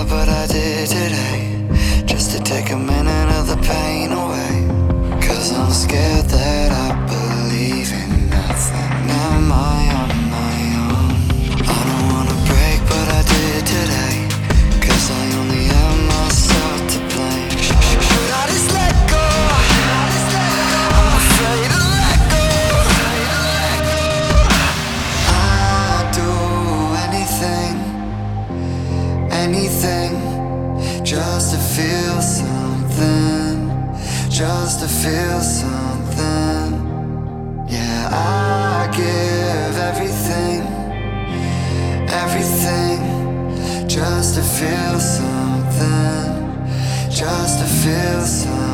but I did today, just to take a minute of the pain away. Cause I'm scared that I believe in nothing. Am I on my own? I don't wanna break, but I did today, cause I only have myself to blame. Should I just let go? I'm afraid to let go. I'd do anything, anything, just to feel something, just to feel something. Yeah, I give everything, everything, just to feel something, just to feel something.